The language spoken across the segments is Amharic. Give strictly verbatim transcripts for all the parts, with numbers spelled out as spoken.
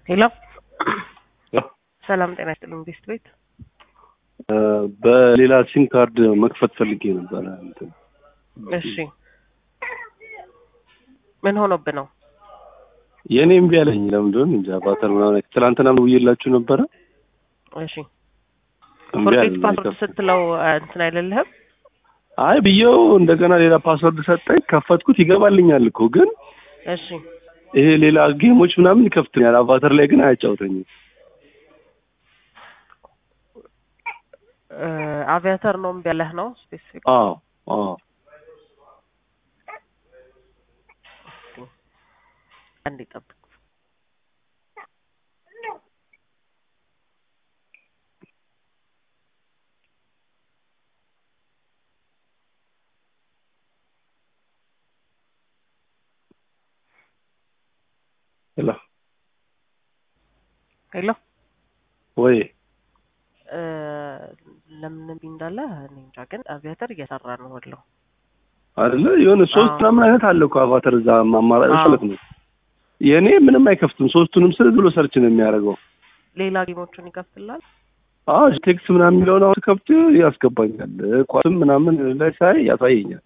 ሄሎ ሰላም ጤና ይስጥልኝ ቤስት ቤት በሌላ ሲም ካርድ መክፈት ፈልጌ ነበር እንትን እሺ ምን ሆኖብህ ነው የኔም ቢያለኝ ለምንድን እንጃ ባተር ምናምን ትላንትና ነው ይላችሁ ነበር እሺ ፎርጌት ፓስወርድ ስትለው እንትን አይደለህም አይ ቢየው እንደገና ሌላ ፓስወርድ ሰጠኝ ከፈትኩት ይገባልኛል እኮ ግን እሺ ይሄ ሌላ ጌሞች ምናምን ይከፍትኛል አቫተር ላይ ግን አያጫውተኝም አቪያተር ነው ቢያለህ ነው ስፔሲፊክ አዎ አዎ አንዴ ጠብቅ ሄሎ ሄሎ ወይ ለምን ቢንዳለ እኔ እንጃ ግን አቪያተር እየሰራ ነው ወለው አይደለ የሆነ ሶስት ምናምን አይነት አለ እኮ አቫተር እዛ ማማራጭ ማለት ነው የኔ ምንም አይከፍትም ሶስቱንም ስል ብሎ ሰርች ነው የሚያደርገው ሌላ ጌሞችን ይከፍትላል አዎ ቴክስት ምናምን የሚለው ነው ከፍት ያስገባኛል ቋትም ምናምን ላይ ሳይ ያሳየኛል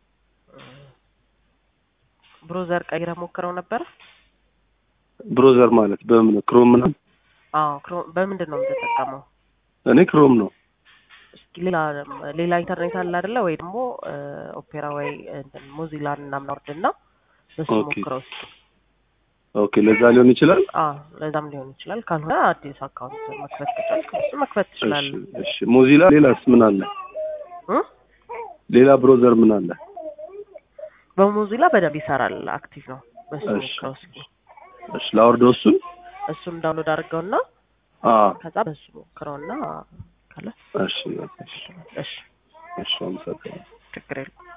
ብሮዘር ቀይረ ሞክረው ነበር ብሮዘር ማለት በምን ክሮም ነው አዎ ክሮም በምንድን ነው የምትጠቀመው እኔ ክሮም ነው እስኪ ሌላ ሌላ ኢንተርኔት አለ አይደለ ወይ ደግሞ ኦፔራ ወይ እንትን ሞዚላ እና ምናወርድና በሱ ሞክረው እስኪ ኦኬ ለዛ ሊሆን ይችላል አዎ ለዛም ሊሆን ይችላል ካልሆነ አዲስ አካውንት መክፈት ከቻልክ እሱ መክፈት ይችላል እሺ ሞዚላ ሌላስ ምን አለ እ ሌላ ብሮዘር ምን አለ በሞዚላ በደንብ ይሰራል አክቲቭ ነው በሱ ሞክረው እስኪ እሺ ላውርደው እሱን እሱን ዳውንሎድ አድርገውና አዎ ከዛ በሱ ሞክረውና ካለ እሺ እሺ እሺ እሺ አመሰግናለሁ ችግር የለም